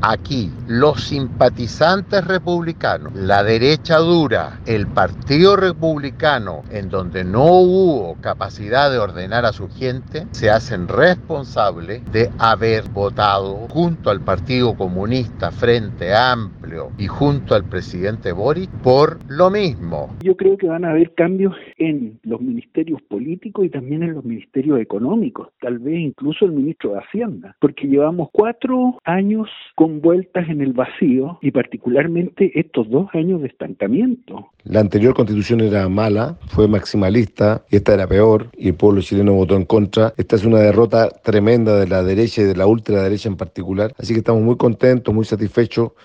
aquí los simpatizantes republicanos, la derecha dura, el Partido Republicano, en donde no hubo capacidad de ordenar a su gente, se hacen responsables de haber votado junto al Partido Comunista, Frente Amplio y junto al presidente Boric por lo mismo. Yo creo que van a haber cambios en los ministerios políticos y también en los ministerios económicos, tal vez incluso el ministro de Hacienda, porque llevamos 4 años con vueltas en el vacío y particularmente estos 2 años de estancamiento. La anterior constitución era mala, fue maximalista, y esta era peor, y el pueblo chileno votó en contra. Esta es una derrota tremenda de la derecha y de la ultraderecha en particular, así que estamos muy contentos, muy satisfechos